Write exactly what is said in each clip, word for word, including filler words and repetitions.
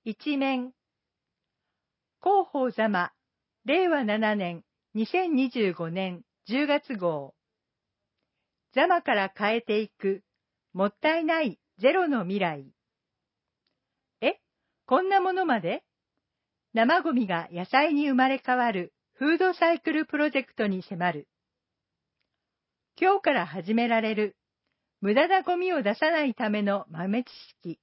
一面。広報ざま、れいわななねんにせんにじゅうごねんじゅうがつ号。ざまから変えていく、もったいないゼロの未来。え、こんなものまで？生ゴミが野菜に生まれ変わるフードサイクルプロジェクトに迫る。今日から始められる、無駄なゴミを出さないための豆知識。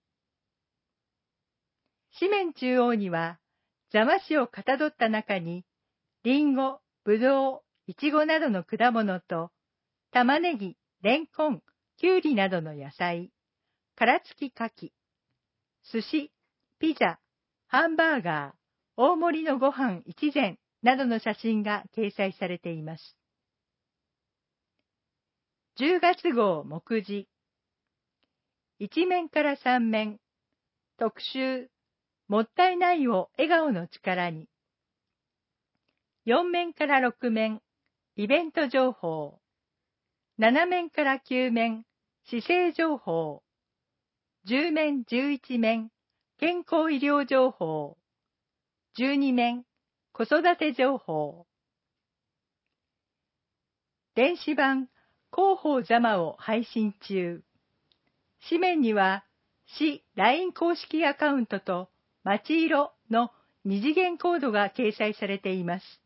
紙面中央には、座間市をかたどった中に、リンゴ、ブドウ、イチゴなどの果物と、玉ねぎ、レンコン、キュウリなどの野菜、殻付き牡蠣、寿司、ピザ、ハンバーガー、大盛りのご飯一膳などの写真が掲載されています。じゅうがつ号目次。いち面からさん面。特集、もったいないを笑顔の力に。よん面からろく面。イベント情報。なな面からきゅう面。姿勢情報。じゅう面じゅういち面。健康医療情報。じゅうに面。子育て情報。電子版広報ざまを配信中。紙面には、市 ライン 公式アカウントとまちいろの二次元コードが掲載されています。